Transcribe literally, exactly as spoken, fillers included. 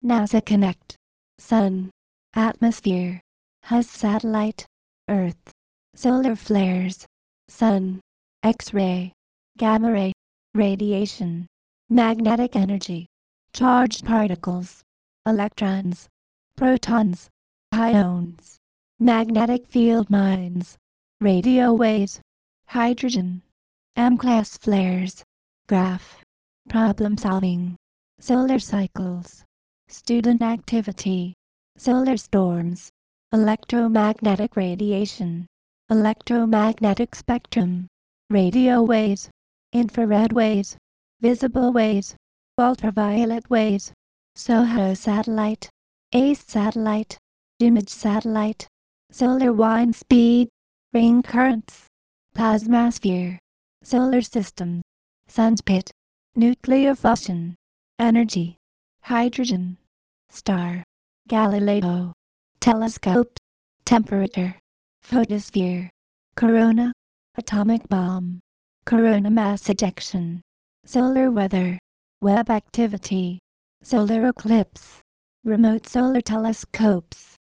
NASA Connect, Sun, Atmosphere, Hus Satellite, Earth, Solar Flares, Sun, X-ray, Gamma ray, Radiation, Magnetic Energy, Charged Particles, Electrons, Protons, Ions, Magnetic Field Mines, Radio Waves, Hydrogen, M-class flares, Graph, Problem Solving, Solar Cycles, Student Activity, Solar Storms, Electromagnetic Radiation, Electromagnetic Spectrum, Radio Waves, Infrared Waves, Visible Waves, Ultraviolet Waves, SOHO Satellite, ACE Satellite, Image Satellite, Solar Wind Speed, Ring Currents, Plasmasphere, Solar System, Sunspot, Nuclear Fusion, Energy, Hydrogen, Star, Galileo, Telescope, Temperature, Photosphere, Corona, Atomic Bomb, Corona Mass Ejection, Solar Weather, Web Activity, Solar Eclipse, Remote Solar Telescopes.